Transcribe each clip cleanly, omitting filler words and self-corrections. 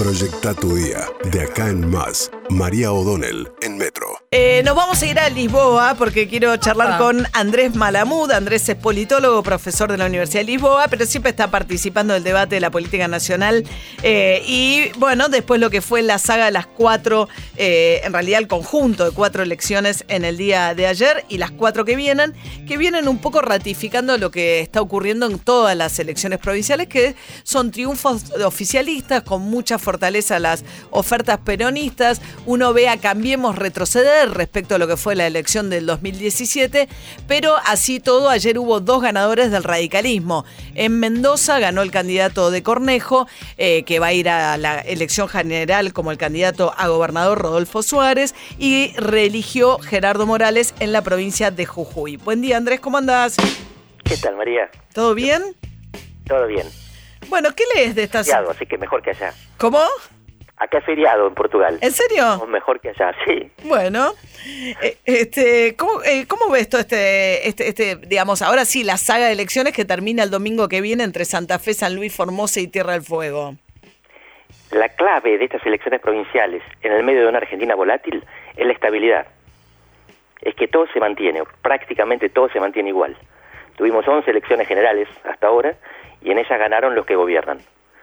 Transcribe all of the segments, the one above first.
Proyecta tu día. De acá en más. María O'Donnell en Metro. Nos vamos a ir a Lisboa porque quiero charlar con Andrés Malamud. Andrés es politólogo, profesor de la Universidad de Lisboa, pero siempre está participando del debate de la política nacional. Y bueno, después lo que fue la saga de las 4, en realidad el conjunto de 4 elecciones en el día de ayer y las 4 que vienen un poco ratificando lo que está ocurriendo en todas las elecciones provinciales, que son triunfos oficialistas con mucha fortaleza las ofertas peronistas. Uno ve a Cambiemos retroceder respecto a lo que fue la elección del 2017, pero así todo, ayer hubo 2 ganadores del radicalismo. En Mendoza ganó el candidato de Cornejo, que va a ir a la elección general como el candidato a gobernador, Rodolfo Suárez, y reeligió Gerardo Morales en la provincia de Jujuy. Buen día, Andrés, ¿cómo andás? ¿Qué tal, María? ¿Todo bien? Todo bien. Bueno, ¿qué lees de estas...? Feriado, así que mejor que allá. ¿Cómo? Acá es feriado en Portugal. ¿En serio? O mejor que allá, sí. Bueno, ¿cómo ves todo digamos, ahora sí, la saga de elecciones que termina el domingo que viene entre Santa Fe, San Luis, Formosa y Tierra del Fuego? La clave de estas elecciones provinciales en el medio de una Argentina volátil es la estabilidad. Es que todo se mantiene, prácticamente todo se mantiene igual. Tuvimos 11 elecciones generales hasta ahora y en ellas ganaron los que gobiernan.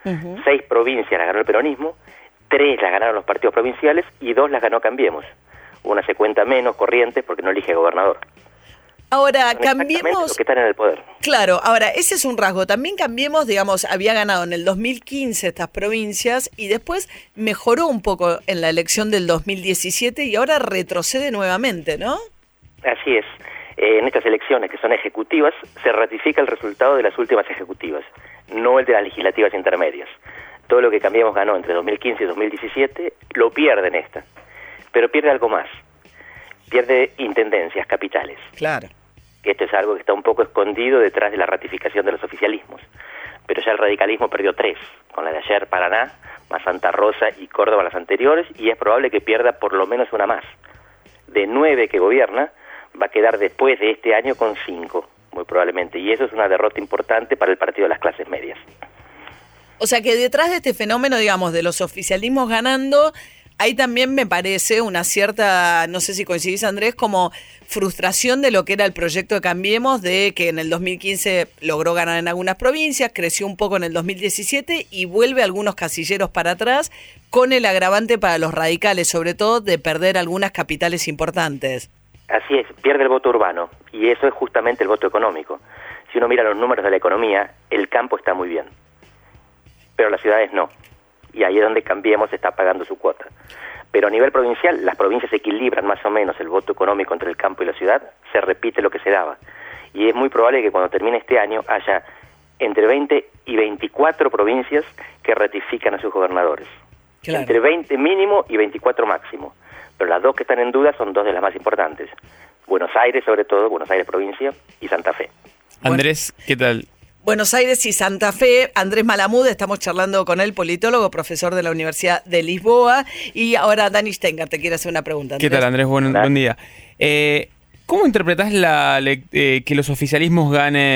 6 provincias las ganó el peronismo, 3 las ganaron los partidos provinciales y 2 las ganó Cambiemos. Una se cuenta menos, Corrientes, porque no elige gobernador. Ahora, Son Cambiemos... los que están en el poder. Claro, ahora, ese es un rasgo. También Cambiemos, digamos, había ganado en el 2015 estas provincias y después mejoró un poco en la elección del 2017 y ahora retrocede nuevamente, ¿no? Así es. En estas elecciones, que son ejecutivas, se ratifica el resultado de las últimas ejecutivas, no el de las legislativas intermedias. Todo lo que Cambiemos ganó entre 2015 y 2017 lo pierde en esta. Pero pierde algo más. Pierde intendencias capitales. Claro. Esto es algo que está un poco escondido detrás de la ratificación de los oficialismos. Pero ya el radicalismo perdió 3, con la de ayer Paraná, más Santa Rosa y Córdoba las anteriores, y es probable que pierda por lo menos una más. De 9 que gobierna, va a quedar después de este año con 5, muy probablemente. Y eso es una derrota importante para el partido de las clases medias. O sea que detrás de este fenómeno, digamos, de los oficialismos ganando, hay también, me parece, una cierta, no sé si coincidís, Andrés, como frustración de lo que era el proyecto de Cambiemos, de que en el 2015 logró ganar en algunas provincias, creció un poco en el 2017 y vuelve algunos casilleros para atrás, con el agravante para los radicales, sobre todo de perder algunas capitales importantes. Así es, pierde el voto urbano, y eso es justamente el voto económico. Si uno mira los números de la economía, el campo está muy bien, pero las ciudades no, y ahí es donde Cambiemos está pagando su cuota. Pero a nivel provincial, las provincias equilibran más o menos el voto económico entre el campo y la ciudad, se repite lo que se daba, y es muy probable que cuando termine este año haya entre 20 y 24 provincias que ratifican a sus gobernadores. Claro. Entre 20 mínimo y 24 máximo. Pero las 2 que están en duda son 2 de las más importantes. Buenos Aires, sobre todo, Buenos Aires provincia, y Santa Fe. Andrés, ¿qué tal? Buenos Aires y Santa Fe, Andrés Malamud, estamos charlando con él, politólogo, profesor de la Universidad de Lisboa. Y ahora Dani Stenger te quiere hacer una pregunta, Andrés. ¿Qué tal, Andrés? Buen día. ¿Cómo interpretás que los oficialismos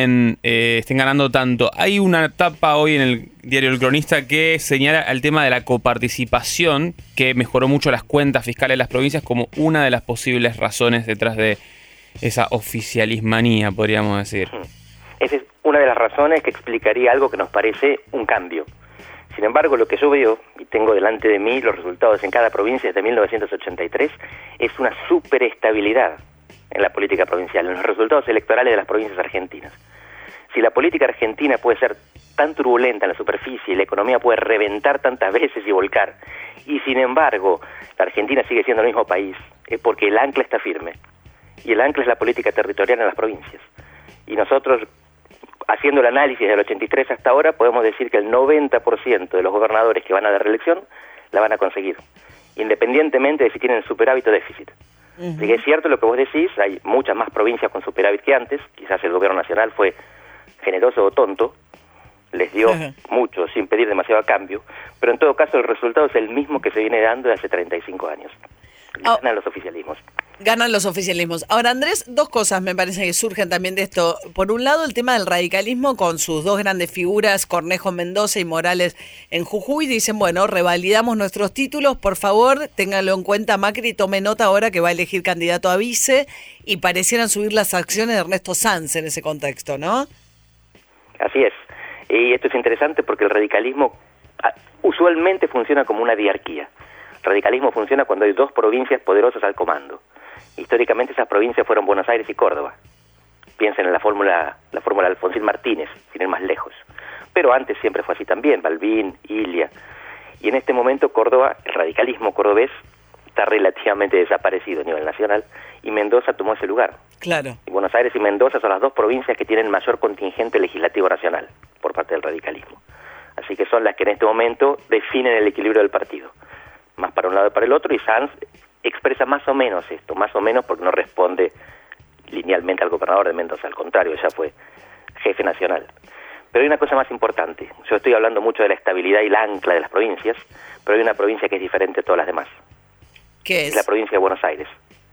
estén ganando tanto? Hay una tapa hoy en el diario El Cronista que señala el tema de la coparticipación, que mejoró mucho las cuentas fiscales de las provincias como una de las posibles razones detrás de esa oficialismanía, podríamos decir. Esa es una de las razones que explicaría algo que nos parece un cambio. Sin embargo, lo que yo veo, y tengo delante de mí los resultados en cada provincia desde 1983, es una superestabilidad en la política provincial, en los resultados electorales de las provincias argentinas. Si la política argentina puede ser tan turbulenta en la superficie y la economía puede reventar tantas veces y volcar, y sin embargo la Argentina sigue siendo el mismo país, es porque el ancla está firme, y el ancla es la política territorial en las provincias. Y nosotros, haciendo el análisis del 83 hasta ahora, podemos decir que el 90% de los gobernadores que van a la reelección la van a conseguir, independientemente de si tienen superávit o déficit. Así que es cierto lo que vos decís, hay muchas más provincias con superávit que antes, quizás el gobierno nacional fue generoso o tonto, les dio mucho sin pedir demasiado a cambio, pero en todo caso el resultado es el mismo que se viene dando de hace 35 años. Ganan los oficialismos. Ganan los oficialismos. Ahora, Andrés, dos cosas me parece que surgen también de esto. Por un lado, el tema del radicalismo con sus dos grandes figuras, Cornejo en Mendoza y Morales en Jujuy. Dicen, bueno, revalidamos nuestros títulos, por favor, ténganlo en cuenta Macri, tome nota ahora que va a elegir candidato a vice, y parecieran subir las acciones de Ernesto Sanz en ese contexto, ¿no? Así es. Y esto es interesante porque el radicalismo usualmente funciona como una diarquía. El radicalismo funciona cuando hay dos provincias poderosas al comando. Históricamente esas provincias fueron Buenos Aires y Córdoba. Piensen en la fórmula de Alfonsín Martínez, sin ir más lejos. Pero antes siempre fue así también, Balbín, Ilia. Y en este momento Córdoba, el radicalismo cordobés, está relativamente desaparecido a nivel nacional, y Mendoza tomó ese lugar. Claro. Y Buenos Aires y Mendoza son las dos provincias que tienen mayor contingente legislativo nacional por parte del radicalismo. Así que son las que en este momento definen el equilibrio del partido. Más para un lado y para el otro, y Sanz expresa más o menos esto, más o menos porque no responde linealmente al gobernador de Mendoza, al contrario, ya fue jefe nacional. Pero hay una cosa más importante. Yo estoy hablando mucho de la estabilidad y la ancla de las provincias, pero hay una provincia que es diferente a todas las demás. ¿Qué es? Es la provincia de Buenos Aires.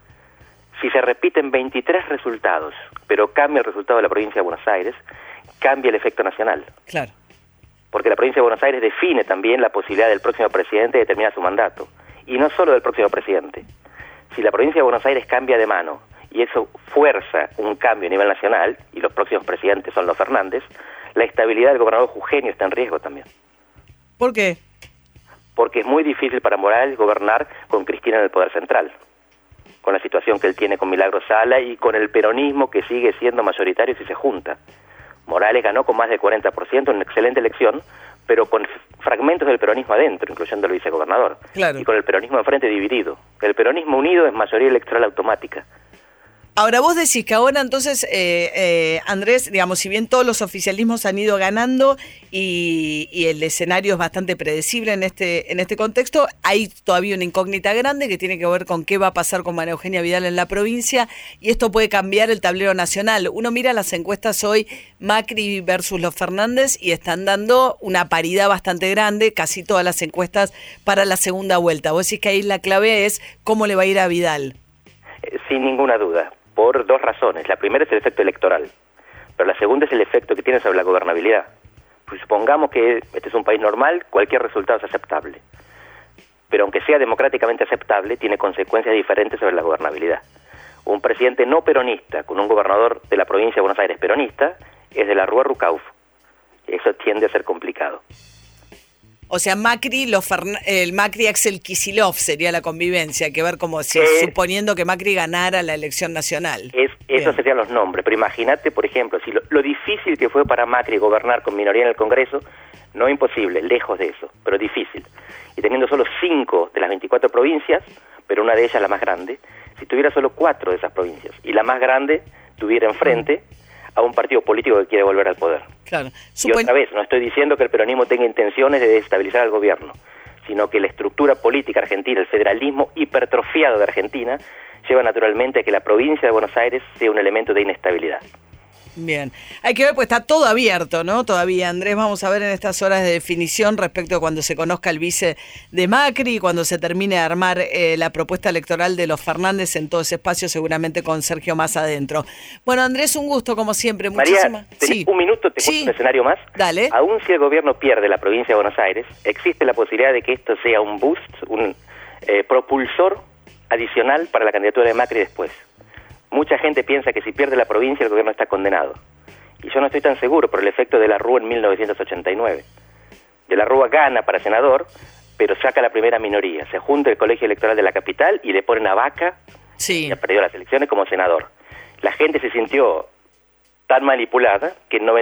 Si se repiten 23 resultados, pero cambia el resultado de la provincia de Buenos Aires, cambia el efecto nacional. Claro. Porque la provincia de Buenos Aires define también la posibilidad del próximo presidente de terminar su mandato. Y no solo del próximo presidente. Si la provincia de Buenos Aires cambia de mano, y eso fuerza un cambio a nivel nacional, y los próximos presidentes son los Fernández, la estabilidad del gobernador jujeño está en riesgo también. ¿Por qué? Porque es muy difícil para Morales gobernar con Cristina en el poder central, con la situación que él tiene con Milagro Sala y con el peronismo que sigue siendo mayoritario si se junta. Morales ganó con más del 40%, una excelente elección, pero con fragmentos del peronismo adentro, incluyendo el vicegobernador. Claro. Y con el peronismo de frente dividido. El peronismo unido es mayoría electoral automática. Ahora vos decís que ahora entonces, Andrés, digamos, si bien todos los oficialismos han ido ganando y el escenario es bastante predecible en este contexto, hay todavía una incógnita grande que tiene que ver con qué va a pasar con María Eugenia Vidal en la provincia, y esto puede cambiar el tablero nacional. Uno mira las encuestas hoy, Macri versus los Fernández, y están dando una paridad bastante grande, casi todas las encuestas para la segunda vuelta. Vos decís que ahí la clave es cómo le va a ir a Vidal. Sin ninguna duda. Por dos razones. La primera es el efecto electoral, pero la segunda es el efecto que tiene sobre la gobernabilidad. Pues supongamos que este es un país normal, cualquier resultado es aceptable. Pero aunque sea democráticamente aceptable, tiene consecuencias diferentes sobre la gobernabilidad. Un presidente no peronista, con un gobernador de la provincia de Buenos Aires peronista, es de la Rúa Rucauf. Eso tiende a ser complicado. O sea, el Macri Axel Kicillof sería la convivencia, hay que ver como si suponiendo que Macri ganara la elección nacional. Esos serían los nombres, pero imagínate, por ejemplo, si lo difícil que fue para Macri gobernar con minoría en el Congreso, no imposible, lejos de eso, pero difícil. Y teniendo solo 5 de las 24 provincias, pero una de ellas la más grande, si tuviera solo 4 de esas provincias, y la más grande tuviera enfrente a un partido político que quiere volver al poder. Claro. Y otra vez, no estoy diciendo que el peronismo tenga intenciones de desestabilizar al gobierno, sino que la estructura política argentina, el federalismo hipertrofiado de Argentina, lleva naturalmente a que la provincia de Buenos Aires sea un elemento de inestabilidad. Bien, hay que ver, pues está todo abierto, ¿no? Todavía, Andrés, vamos a ver en estas horas de definición respecto a cuando se conozca el vice de Macri, cuando se termine de armar la propuesta electoral de los Fernández en todo ese espacio, seguramente con Sergio más adentro. Bueno, Andrés, un gusto como siempre. María, un minuto, te cuento un escenario más. Dale. Aún si el gobierno pierde la provincia de Buenos Aires, existe la posibilidad de que esto sea un boost, un propulsor adicional para la candidatura de Macri después. Mucha gente piensa que si pierde la provincia el gobierno está condenado. Y yo no estoy tan seguro por el efecto de la Rúa en 1989. De la Rúa gana para senador, pero saca la primera minoría. Se junta el colegio electoral de la capital y le ponen a Vaca, que perdió las elecciones, como senador. La gente se sintió tan manipulada que en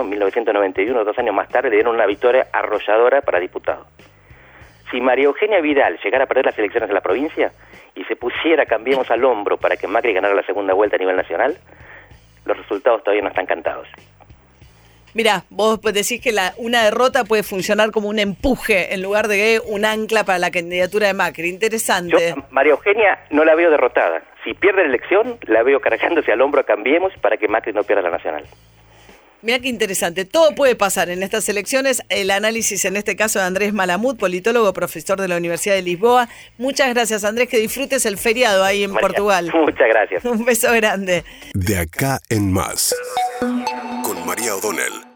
1991, 2 años más tarde, le dieron una victoria arrolladora para diputado. Si María Eugenia Vidal llegara a perder las elecciones de la provincia y se pusiera Cambiemos al hombro para que Macri ganara la segunda vuelta a nivel nacional, los resultados todavía no están cantados. Mirá, vos decís que una derrota puede funcionar como un empuje en lugar de un ancla para la candidatura de Macri. Interesante. Yo, María Eugenia, no la veo derrotada. Si pierde la elección, la veo cargándose al hombro a Cambiemos para que Macri no pierda la nacional. Mirá qué interesante. Todo puede pasar en estas elecciones. El análisis en este caso de Andrés Malamud, politólogo, profesor de la Universidad de Lisboa. Muchas gracias, Andrés, que disfrutes el feriado ahí en Portugal. Muchas gracias. Un beso grande. De acá en más, con María O'Donnell.